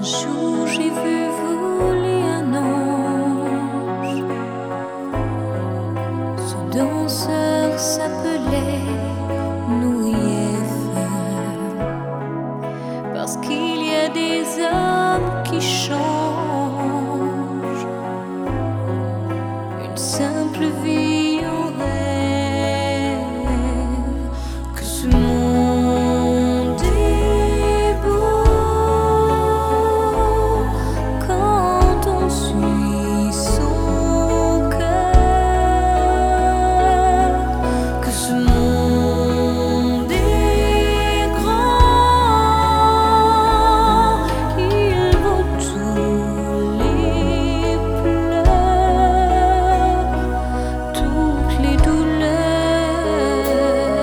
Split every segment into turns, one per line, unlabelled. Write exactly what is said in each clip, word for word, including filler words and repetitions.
jour j'ai vu voler un ange. Ce danseur s'appelait Nourrier-Feu, parce qu'il y a des hommes qui changent une simple vie en rêve. Que ce monde est beau quand on suit son cœur. Que ce monde est grand, qu'il vaut tous les pleurs, toutes les douleurs.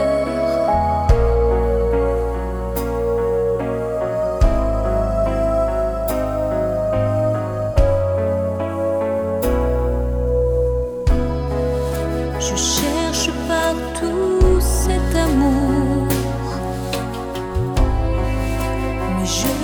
Je cherche partout cet amour, mais je